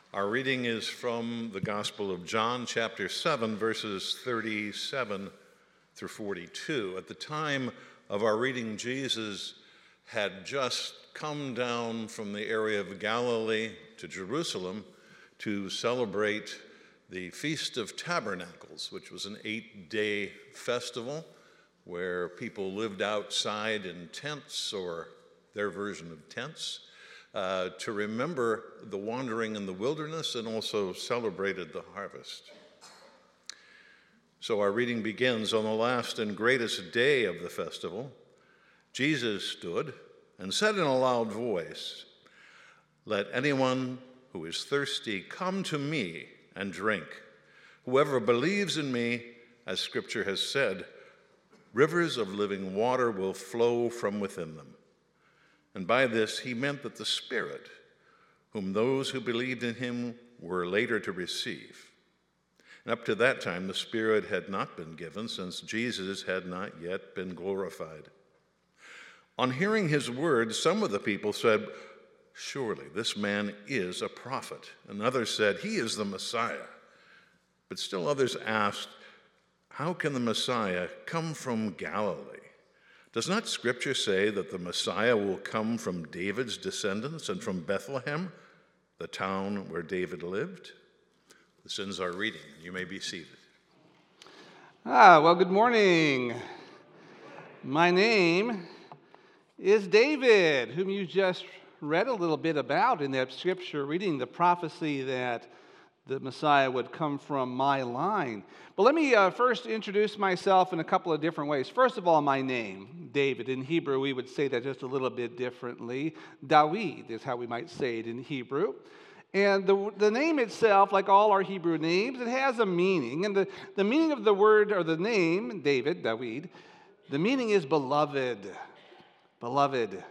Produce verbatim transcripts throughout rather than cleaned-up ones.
Our reading is from the Gospel of John, chapter seven, verses thirty-seven through forty-two. At the time of our reading, Jesus had just come down from the area of Galilee to Jerusalem to celebrate the Feast of Tabernacles, which was an eight-day festival where people lived outside in tents, or their version of tents, uh, to remember the wandering in the wilderness and also celebrated the harvest. So our reading begins on the last and greatest day of the festival. Jesus stood and said in a loud voice, "Let anyone who is thirsty come to me and drink. Whoever believes in me, as Scripture has said, rivers of living water will flow from within them." And by this he meant that the Spirit, whom those who believed in him were later to receive. And up to that time the Spirit had not been given, since Jesus had not yet been glorified. On hearing his words, some of the people said, "Surely this man is a prophet." And others said, "He is the Messiah." But still others asked, "How can the Messiah come from Galilee? Does not Scripture say that the Messiah will come from David's descendants and from Bethlehem, the town where David lived?" This ends our reading. You may be seated. Ah, well, good morning. My name is David, whom you just read a little bit about in that scripture reading, the prophecy that the Messiah would come from my line. But let me uh, first introduce myself in a couple of different ways. First of all, my name, David. In Hebrew, we would say that just a little bit differently. Dawid is how we might say it in Hebrew. And the, the name itself, like all our Hebrew names, it has a meaning. And the, the meaning of the word, or the name, David, Dawid, the meaning is beloved. Beloved.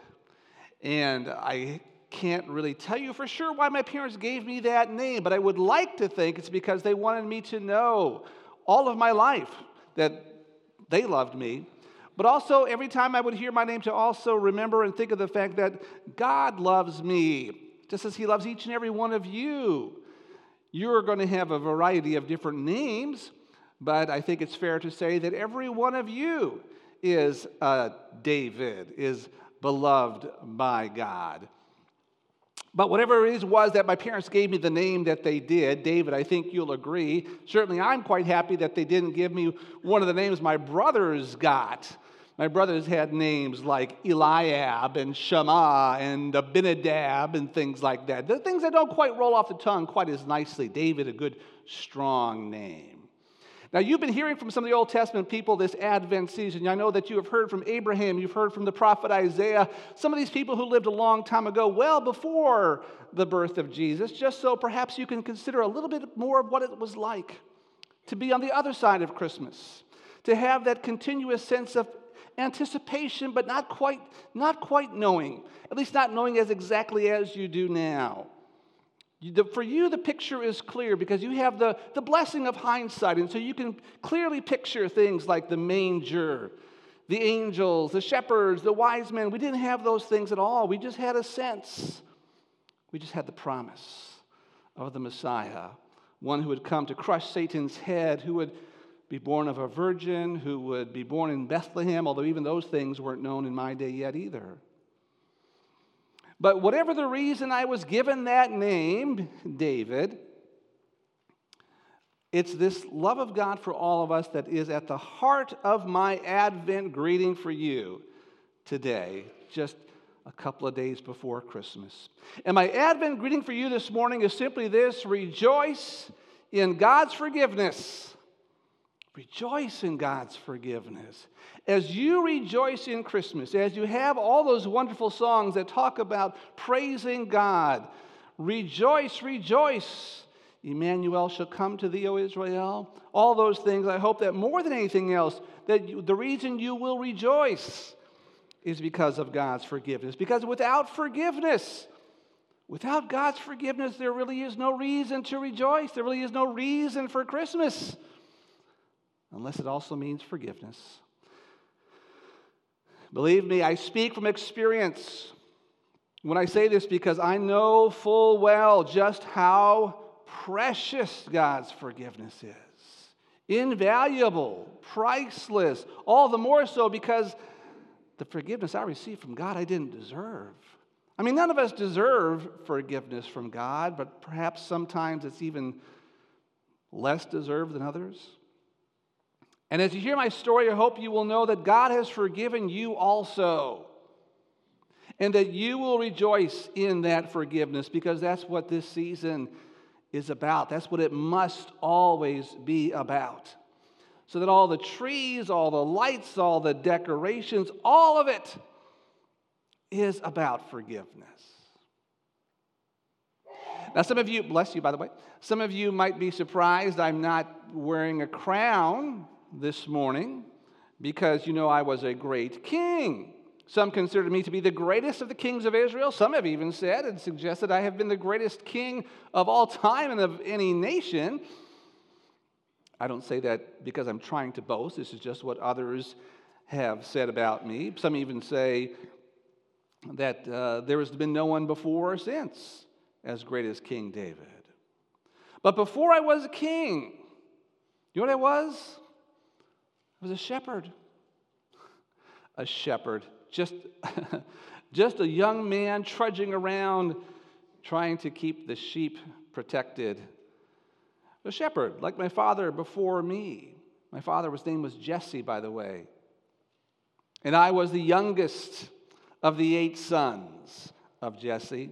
And I can't really tell you for sure why my parents gave me that name, but I would like to think it's because they wanted me to know all of my life that they loved me, but also every time I would hear my name to also remember and think of the fact that God loves me, just as he loves each and every one of you. You're going to have a variety of different names, but I think it's fair to say that every one of you is uh, David, is beloved by God. But whatever it is was that my parents gave me the name that they did, David, I think you'll agree. Certainly I'm quite happy that they didn't give me one of the names my brothers got. My brothers had names like Eliab and Shammah and Abinadab and things like that. The things that don't quite roll off the tongue quite as nicely. David, a good, strong name. Now, you've been hearing from some of the Old Testament people this Advent season. I know that you have heard from Abraham, you've heard from the prophet Isaiah, some of these people who lived a long time ago, well before the birth of Jesus, just so perhaps you can consider a little bit more of what it was like to be on the other side of Christmas, to have that continuous sense of anticipation, but not quite, not quite knowing, at least not knowing as exactly as you do now. For you, the picture is clear because you have the, the blessing of hindsight, and so you can clearly picture things like the manger, the angels, the shepherds, the wise men. We didn't have those things at all. We just had a sense. We just had the promise of the Messiah, one who would come to crush Satan's head, who would be born of a virgin, who would be born in Bethlehem, although even those things weren't known in my day yet either. But whatever the reason I was given that name, David, it's this love of God for all of us that is at the heart of my Advent greeting for you today, just a couple of days before Christmas. And my Advent greeting for you this morning is simply this: rejoice in God's forgiveness. Rejoice in God's forgiveness. As you rejoice in Christmas, as you have all those wonderful songs that talk about praising God, rejoice, rejoice. Emmanuel shall come to thee, O Israel. All those things, I hope that more than anything else, that you, the reason you will rejoice is because of God's forgiveness. Because without forgiveness, without God's forgiveness, there really is no reason to rejoice. There really is no reason for Christmas. Unless it also means forgiveness. Believe me, I speak from experience. When I say this, because I know full well just how precious God's forgiveness is. Invaluable, priceless, all the more so because the forgiveness I received from God I didn't deserve. I mean, none of us deserve forgiveness from God, but perhaps sometimes it's even less deserved than others. And as you hear my story, I hope you will know that God has forgiven you also, and that you will rejoice in that forgiveness, because that's what this season is about. That's what it must always be about. So that all the trees, all the lights, all the decorations, all of it is about forgiveness. Now, some of you, bless you, by the way, some of you might be surprised I'm not wearing a crown this morning because, you know, I was a great king. Some consider me to be the greatest of the kings of Israel. Some have even said and suggested I have been the greatest king of all time and of any nation. I don't say that because I'm trying to boast. This is just what others have said about me. Some even say that uh, there has been no one before or since as great as King David. But before I was a king, you know what I was? I was a shepherd. A shepherd. Just, just a young man trudging around trying to keep the sheep protected. A shepherd, like my father before me. My father's name was Jesse, by the way. And I was the youngest of the eight sons of Jesse.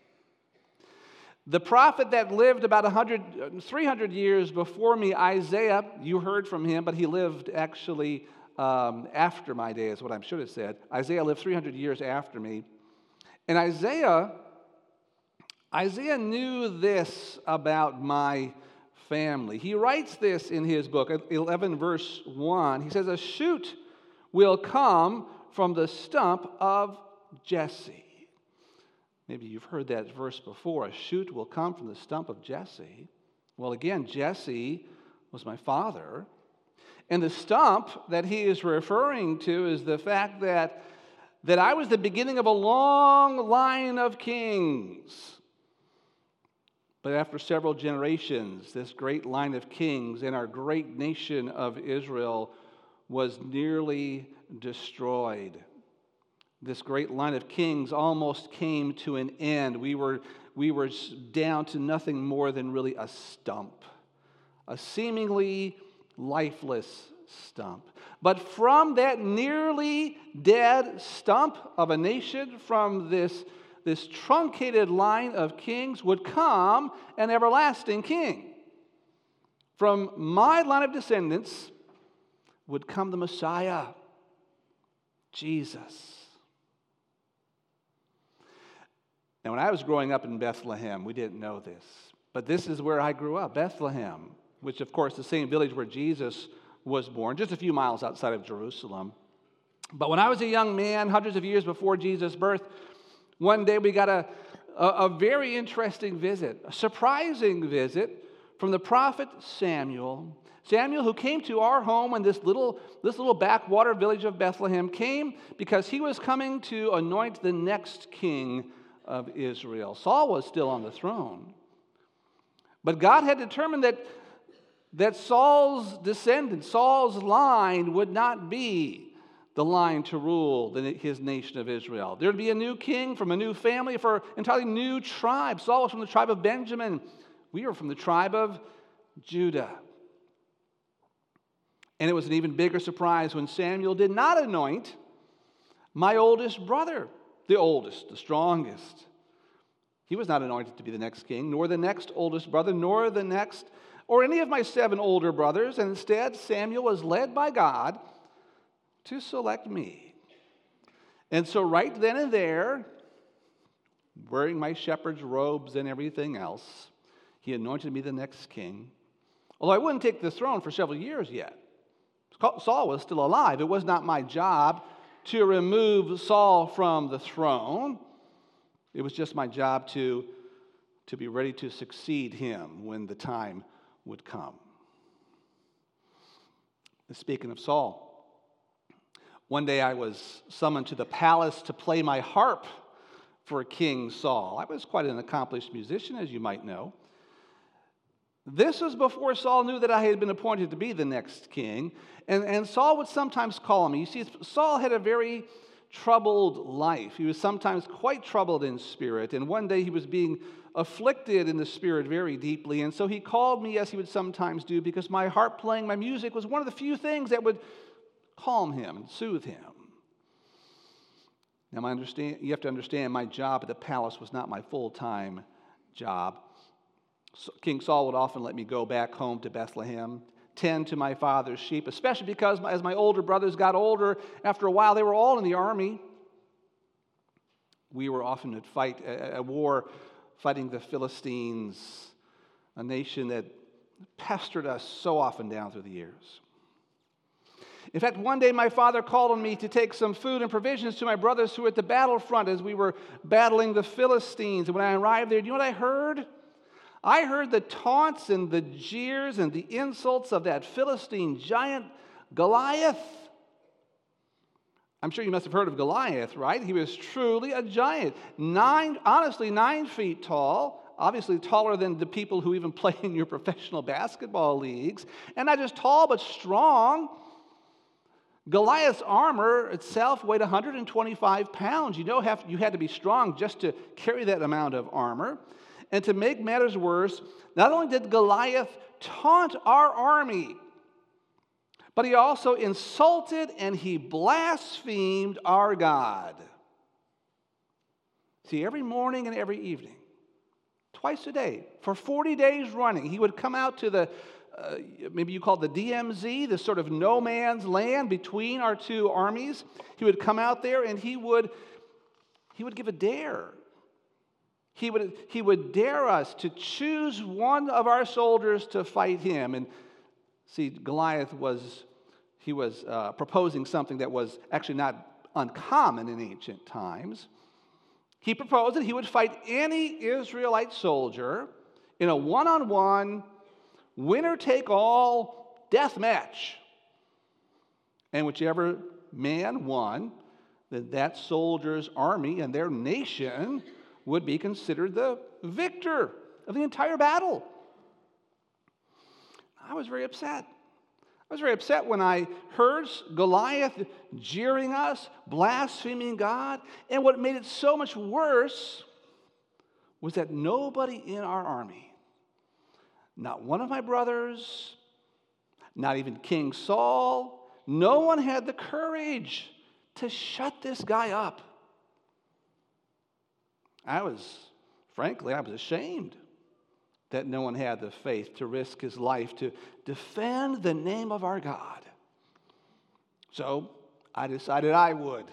The prophet that lived about one hundred, three hundred years before me, Isaiah, you heard from him, but he lived actually um, after my day, is what I should have said. Isaiah lived three hundred years after me. And Isaiah, Isaiah knew this about my family. He writes this in his book, eleven verse one. He says, "A shoot will come from the stump of Jesse." Maybe you've heard that verse before. A shoot will come from the stump of Jesse. Well, again, Jesse was my father. And the stump that he is referring to is the fact that, that I was the beginning of a long line of kings. But after several generations, this great line of kings and our great nation of Israel was nearly destroyed. This great line of kings almost came to an end. We were, we were down to nothing more than really a stump, a seemingly lifeless stump. But from that nearly dead stump of a nation, from this, this truncated line of kings, would come an everlasting king. From my line of descendants would come the Messiah, Jesus. Now, when I was growing up in Bethlehem, we didn't know this, but this is where I grew up, Bethlehem, which, of course, the same village where Jesus was born, just a few miles outside of Jerusalem. But when I was a young man, hundreds of years before Jesus' birth, one day we got a, a, a very interesting visit, a surprising visit from the prophet Samuel. Samuel, who came to our home in this little, this little backwater village of Bethlehem, came because he was coming to anoint the next king of Israel. Saul was still on the throne. But God had determined that, that Saul's descendant, Saul's line, would not be the line to rule the, his nation of Israel. There would be a new king from a new family for an entirely new tribe. Saul was from the tribe of Benjamin. We were from the tribe of Judah. And it was an even bigger surprise when Samuel did not anoint my oldest brother, the oldest, the strongest. He was not anointed to be the next king, nor the next oldest brother, nor the next, or any of my seven older brothers. And instead, Samuel was led by God to select me. And so right then and there, wearing my shepherd's robes and everything else, he anointed me the next king. Although I wouldn't take the throne for several years yet. Saul was still alive. It was not my job to remove Saul from the throne. It was just my job to, to be ready to succeed him when the time would come. Speaking of Saul, one day I was summoned to the palace to play my harp for King Saul. I was quite an accomplished musician, as you might know. This was before Saul knew that I had been appointed to be the next king. And, and Saul would sometimes call me. You see, Saul had a very troubled life. He was sometimes quite troubled in spirit. And one day he was being afflicted in the spirit very deeply. And so he called me, as he would sometimes do, because my harp playing, my music, was one of the few things that would calm him and soothe him. Now, my understand, you have to understand, my job at the palace was not my full-time job. So King Saul would often let me go back home to Bethlehem, tend to my father's sheep, especially because as my older brothers got older, after a while they were all in the army. We were often at fight, a, a war fighting the Philistines, a nation that pestered us so often down through the years. In fact, one day my father called on me to take some food and provisions to my brothers who were at the battlefront as we were battling the Philistines. And when I arrived there, do you know what I heard? I heard the taunts and the jeers and the insults of that Philistine giant Goliath. I'm sure you must have heard of Goliath, right? He was truly a giant. Nine, honestly, nine feet tall, obviously taller than the people who even play in your professional basketball leagues. And not just tall, but strong. Goliath's armor itself weighed one hundred twenty-five pounds. You know, you had to be strong just to carry that amount of armor. And to make matters worse, not only did Goliath taunt our army, but he also insulted and he blasphemed our God. See, every morning and every evening, twice a day, for forty days running, he would come out to the, uh, maybe you call it the D M Z, the sort of no man's land between our two armies. He would come out there and he would, he would give a dare. He would, he would dare us to choose one of our soldiers to fight him. And see, Goliath was, he was uh, proposing something that was actually not uncommon in ancient times. He proposed that he would fight any Israelite soldier in a one-on-one, winner-take-all death match. And whichever man won, then that soldier's army and their nation would be considered the victor of the entire battle. I was very upset. I was very upset when I heard Goliath jeering us, blaspheming God. And what made it so much worse was that nobody in our army, not one of my brothers, not even King Saul, no one had the courage to shut this guy up. I was, frankly, I was ashamed that no one had the faith to risk his life to defend the name of our God. So I decided I would.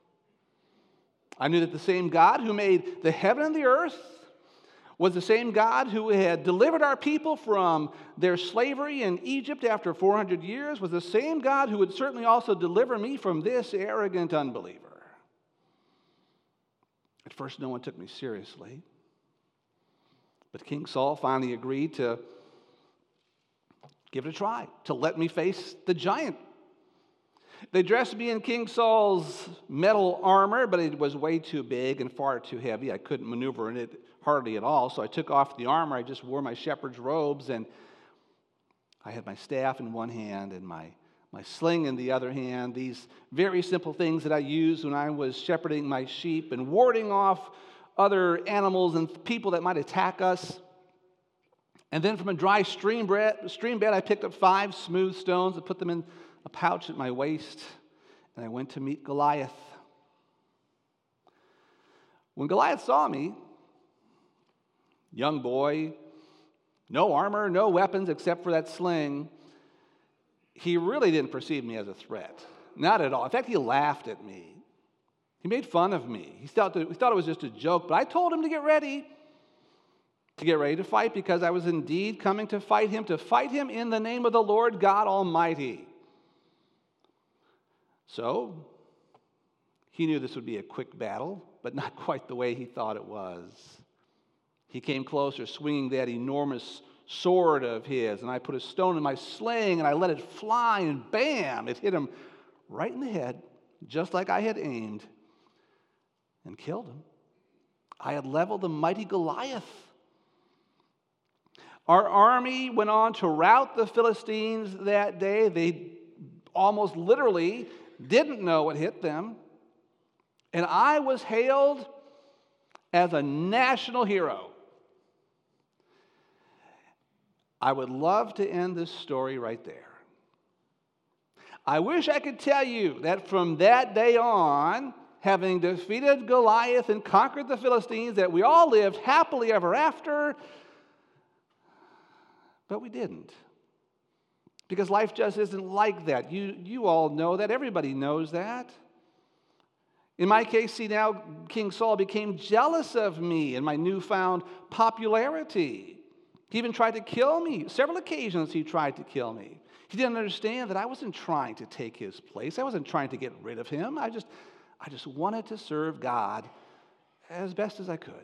I knew that the same God who made the heaven and the earth was the same God who had delivered our people from their slavery in Egypt after four hundred years, was the same God who would certainly also deliver me from this arrogant unbeliever. At first, no one took me seriously. But King Saul finally agreed to give it a try, to let me face the giant. They dressed me in King Saul's metal armor, but it was way too big and far too heavy. I couldn't maneuver in it hardly at all, so I took off the armor. I just wore my shepherd's robes, and I had my staff in one hand and my My sling in the other hand, these very simple things that I used when I was shepherding my sheep and warding off other animals and people that might attack us. And then from a dry stream bed, stream bed, I picked up five smooth stones and put them in a pouch at my waist, and I went to meet Goliath. When Goliath saw me, young boy, no armor, no weapons except for that sling, he really didn't perceive me as a threat. Not at all. In fact, he laughed at me. He made fun of me. He thought, that, he thought it was just a joke, but I told him to get ready. To get ready to fight because I was indeed coming to fight him, to fight him in the name of the Lord God Almighty. So, he knew this would be a quick battle, but not quite the way he thought it was. He came closer, swinging that enormous sword of his, and I put a stone in my sling, and I let it fly, and bam, it hit him right in the head, just like I had aimed, and killed him. I had leveled the mighty Goliath. Our army went on to rout the Philistines that day. They almost literally didn't know what hit them. And I was hailed as a national hero. I would love to end this story right there. I wish I could tell you that from that day on, having defeated Goliath and conquered the Philistines, that we all lived happily ever after. But we didn't. Because life just isn't like that. You, you all know that. Everybody knows that. In my case, see now, King Saul became jealous of me and my newfound popularity. He even tried to kill me. Several occasions he tried to kill me. He didn't understand that I wasn't trying to take his place. I wasn't trying to get rid of him. I just, I just wanted to serve God as best as I could.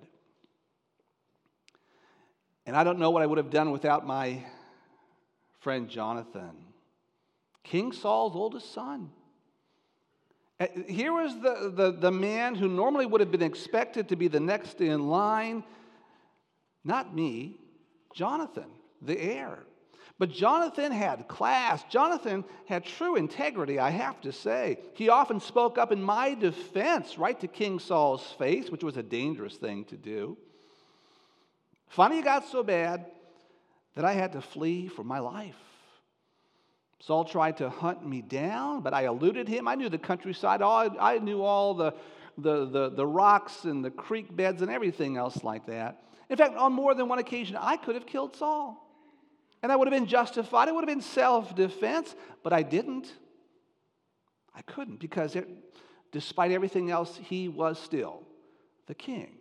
And I don't know what I would have done without my friend Jonathan, King Saul's oldest son. Here was the, the, the man who normally would have been expected to be the next in line. Not me, Jonathan, the heir. But Jonathan had class. Jonathan had true integrity, I have to say. He often spoke up in my defense, right to King Saul's face, which was a dangerous thing to do. Finally, it got so bad that I had to flee for my life. Saul tried to hunt me down, but I eluded him. I knew the countryside. All, I knew all the, the, the, the rocks and the creek beds and everything else like that. In fact, on more than one occasion, I could have killed Saul. And I would have been justified. It would have been self-defense, but I didn't. I couldn't because it, despite everything else, he was still the king.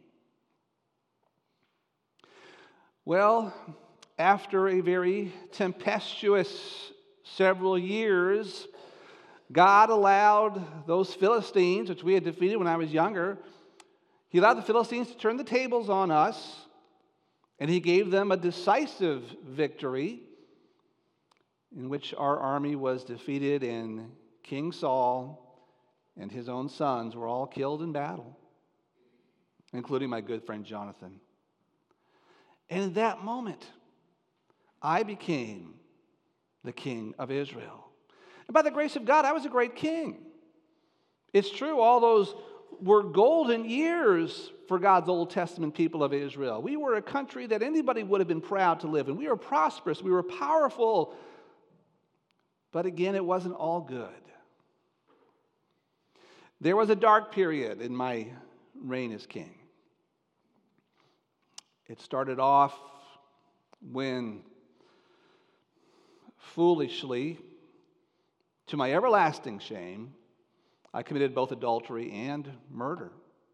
Well, after a very tempestuous several years, God allowed those Philistines, which we had defeated when I was younger, He allowed the Philistines to turn the tables on us, and He gave them a decisive victory in which our army was defeated, and King Saul and his own sons were all killed in battle, including my good friend Jonathan. And in that moment, I became the king of Israel. And by the grace of God, I was a great king. It's true, all those were golden years for God's Old Testament people of Israel. We were a country that anybody would have been proud to live in. We were prosperous. We were powerful. But again, it wasn't all good. There was a dark period in my reign as king. It started off when, foolishly, to my everlasting shame, I committed both adultery and murder.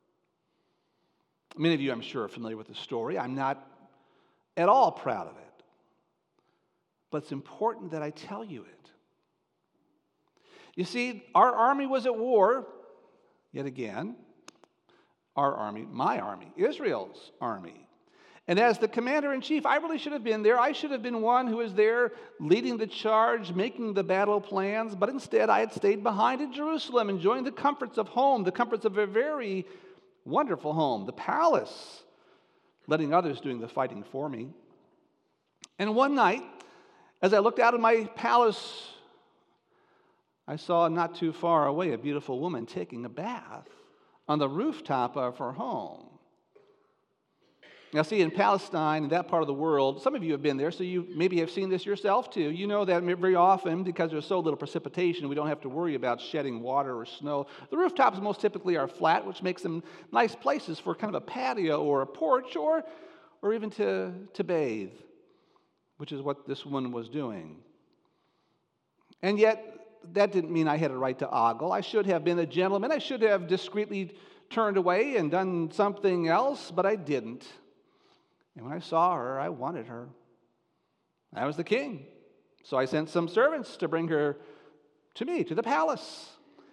Many of you, I'm sure, are familiar with the story. I'm not at all proud of it. But it's important that I tell you it. You see, our army was at war, yet again, our army, my army, Israel's army. And as the commander-in-chief, I really should have been there. I should have been one who was there leading the charge, making the battle plans. But instead, I had stayed behind in Jerusalem, enjoying the comforts of home, the comforts of a very wonderful home, the palace, letting others doing the fighting for me. And one night, as I looked out of my palace, I saw not too far away a beautiful woman taking a bath on the rooftop of her home. Now, see, in Palestine, in that part of the world, some of you have been there, so you maybe have seen this yourself too. You know that very often, because there's so little precipitation, we don't have to worry about shedding water or snow. The rooftops most typically are flat, which makes them nice places for kind of a patio or a porch or, or even to, to bathe, which is what this woman was doing. And yet, that didn't mean I had a right to ogle. I should have been a gentleman. I should have discreetly turned away and done something else, but I didn't. And when I saw her, I wanted her. I was the king. So I sent some servants to bring her to me, to the palace.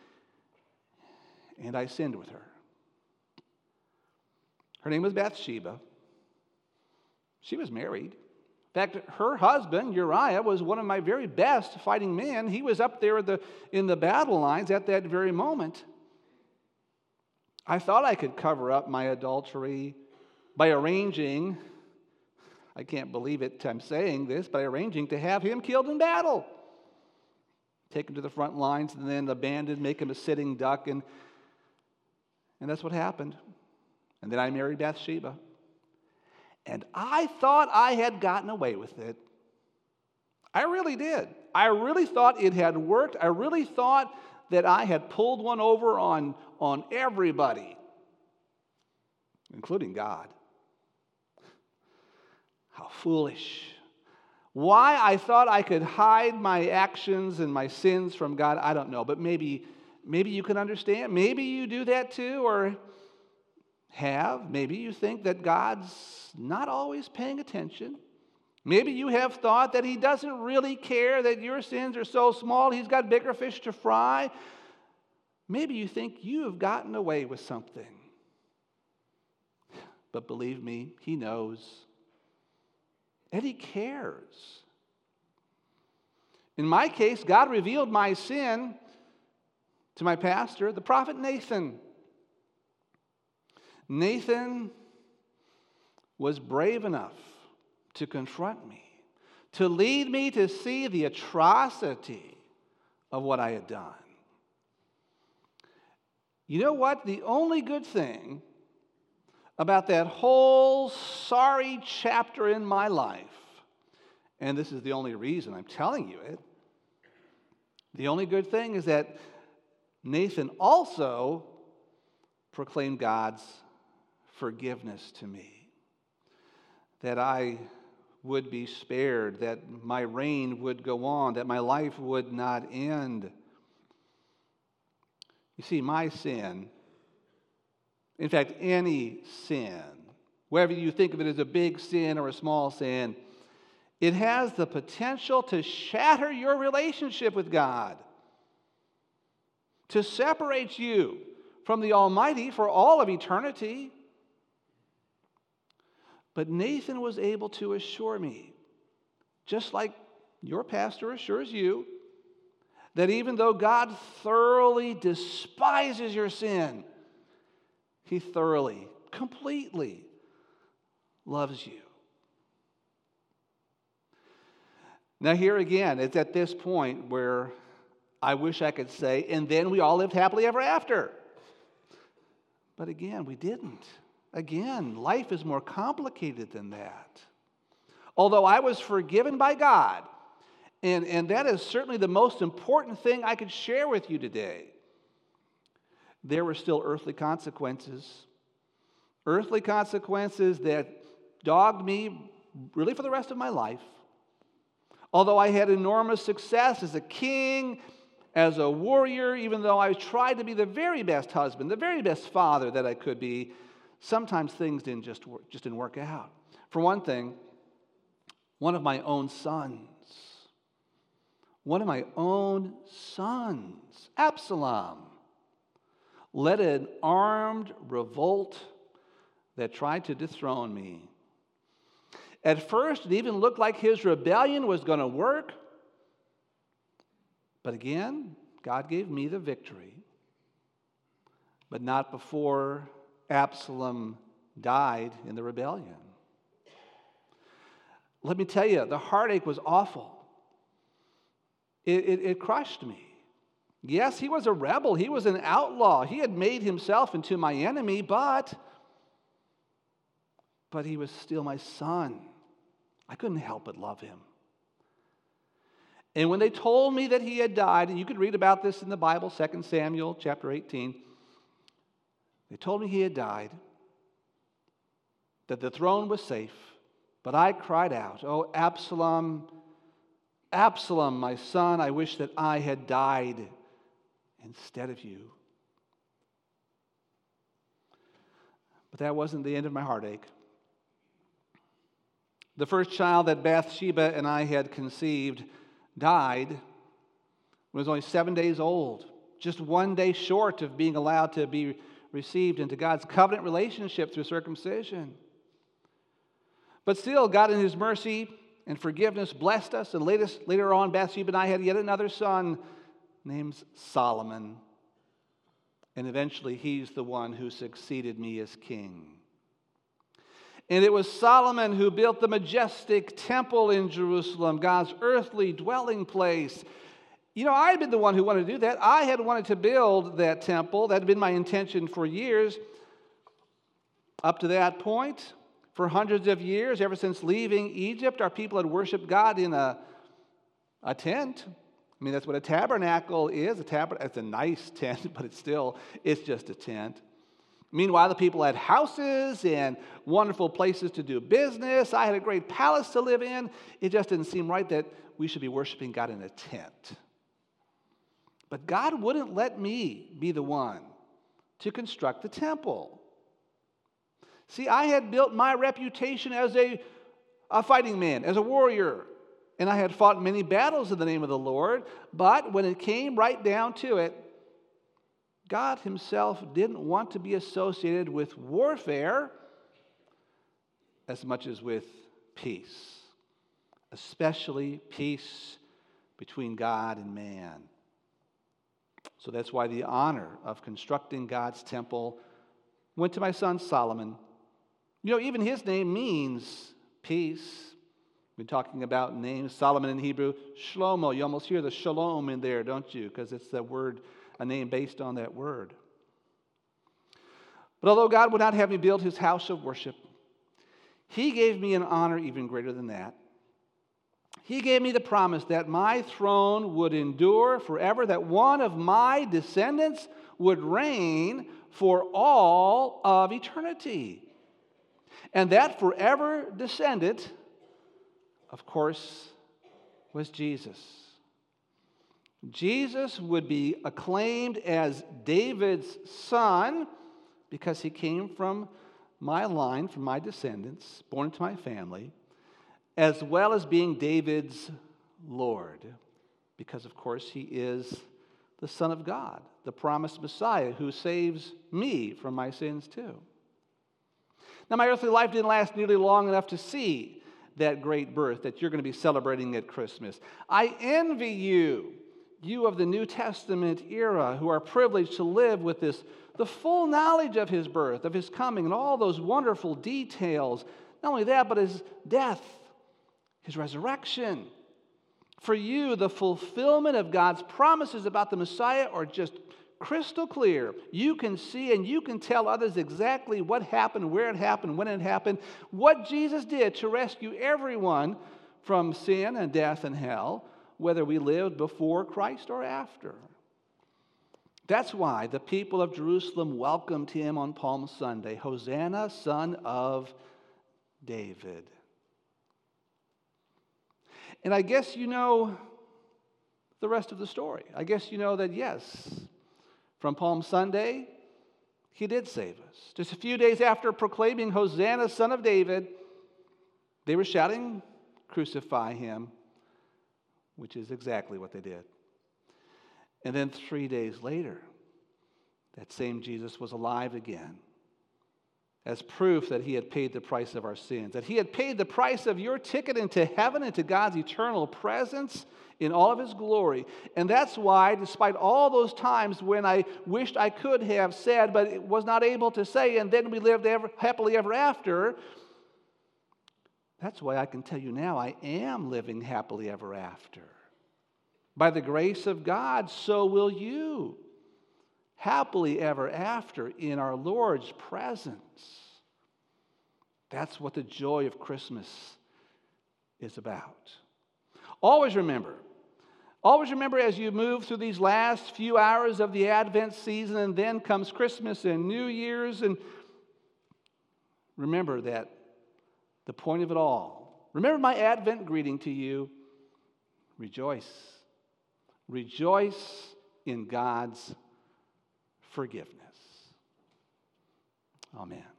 And I sinned with her. Her name was Bathsheba. She was married. In fact, her husband, Uriah, was one of my very best fighting men. He was up there at the, in the battle lines at that very moment. I thought I could cover up my adultery by arranging, I can't believe it I'm saying this, by arranging to have him killed in battle. Take him to the front lines and then abandoned, make him a sitting duck, and, and that's what happened. And then I married Bathsheba. And I thought I had gotten away with it. I really did. I really thought it had worked. I really thought that I had pulled one over on, on everybody, including God. How foolish. Why I thought I could hide my actions and my sins from God, I don't know. But maybe, maybe you can understand. Maybe you do that too, or have. Maybe you think that God's not always paying attention. Maybe you have thought that he doesn't really care, that your sins are so small, he's got bigger fish to fry. Maybe you think you have gotten away with something. But believe me, he knows. And he cares. In my case, God revealed my sin to my pastor, the prophet Nathan. Nathan was brave enough to confront me, to lead me to see the atrocity of what I had done. You know what? The only good thing about that whole sorry chapter in my life, and this is the only reason I'm telling you it, the only good thing is that Nathan also proclaimed God's forgiveness to me, that I would be spared, that my reign would go on, that my life would not end. You see, my sin, in fact, any sin, whether you think of it as a big sin or a small sin, it has the potential to shatter your relationship with God, to separate you from the Almighty for all of eternity. But Nathan was able to assure me, just like your pastor assures you, that even though God thoroughly despises your sin, he thoroughly, completely loves you. Now here again, it's at this point where I wish I could say, and then we all lived happily ever after. But again, we didn't. Again, life is more complicated than that. Although I was forgiven by God, and, and that is certainly the most important thing I could share with you today, there were still earthly consequences. Earthly consequences that dogged me really for the rest of my life. Although I had enormous success as a king, as a warrior, even though I tried to be the very best husband, the very best father that I could be, sometimes things didn't just work, just didn't work out. For one thing, one of my own sons, one of my own sons, Absalom, led an armed revolt that tried to dethrone me. At first, it even looked like his rebellion was going to work. But again, God gave me the victory. But not before Absalom died in the rebellion. Let me tell you, the heartache was awful. It, it, it crushed me. Yes, he was a rebel. He was an outlaw. He had made himself into my enemy, but, but he was still my son. I couldn't help but love him. And when they told me that he had died, and you could read about this in the Bible, Second Samuel chapter eighteen, they told me he had died, that the throne was safe, but I cried out, "Oh, Absalom, Absalom, my son, I wish that I had died instead of you." But that wasn't the end of my heartache. The first child that Bathsheba and I had conceived died when he was only seven days old, just one day short of being allowed to be received into God's covenant relationship through circumcision. But still, God in his mercy and forgiveness blessed us, and latest, later on, Bathsheba and I had yet another son named Solomon. And eventually he's the one who succeeded me as king. And it was Solomon who built the majestic temple in Jerusalem, God's earthly dwelling place. You know, I had been the one who wanted to do that. I had wanted to build that temple. That had been my intention for years. Up to that point, for hundreds of years, ever since leaving Egypt, our people had worshiped God in a, a tent. I mean, that's what a tabernacle is. A tabernacle, it's a nice tent, but it's still, it's just a tent. Meanwhile, the people had houses and wonderful places to do business. I had a great palace to live in. It just didn't seem right that we should be worshiping God in a tent. But God wouldn't let me be the one to construct the temple. See, I had built my reputation as a, a fighting man, as a warrior, and I had fought many battles in the name of the Lord, but when it came right down to it, God himself didn't want to be associated with warfare as much as with peace, especially peace between God and man. So that's why the honor of constructing God's temple went to my son Solomon. You know, even his name means peace. We're talking about names. Solomon in Hebrew, Shlomo. You almost hear the shalom in there, don't you? Because it's that word, a name based on that word. But although God would not have me build his house of worship, he gave me an honor even greater than that. He gave me the promise that my throne would endure forever, that one of my descendants would reign for all of eternity. And that forever descendant, of course, was Jesus. Jesus would be acclaimed as David's son because he came from my line, from my descendants, born into my family, as well as being David's Lord, because, of course, he is the Son of God, the promised Messiah who saves me from my sins too. Now, my earthly life didn't last nearly long enough to see that great birth that you're going to be celebrating at Christmas. I envy you, you of the New Testament era, who are privileged to live with this, the full knowledge of his birth, of his coming, and all those wonderful details. Not only that, but his death, his resurrection. For you, the fulfillment of God's promises about the Messiah are just crystal clear. You can see and you can tell others exactly what happened, where it happened, when it happened, what Jesus did to rescue everyone from sin and death and hell, whether we lived before Christ or after. That's why the people of Jerusalem welcomed him on Palm Sunday. Hosanna, son of David. And I guess you know the rest of the story. I guess you know that, yes, from Palm Sunday, he did save us. Just a few days after proclaiming Hosanna, son of David, they were shouting, "Crucify him," which is exactly what they did. And then three days later, that same Jesus was alive again, as proof that he had paid the price of our sins, that he had paid the price of your ticket into heaven, into God's eternal presence in all of his glory. And that's why, despite all those times when I wished I could have said, but was not able to say, and then we lived ever, happily ever after, that's why I can tell you now I am living happily ever after. By the grace of God, so will you. Happily ever after in our Lord's presence. That's what the joy of Christmas is about. Always remember, always remember as you move through these last few hours of the Advent season, and then comes Christmas and New Year's, and remember that the point of it all, remember my Advent greeting to you, rejoice. Rejoice in God's forgiveness. Amen.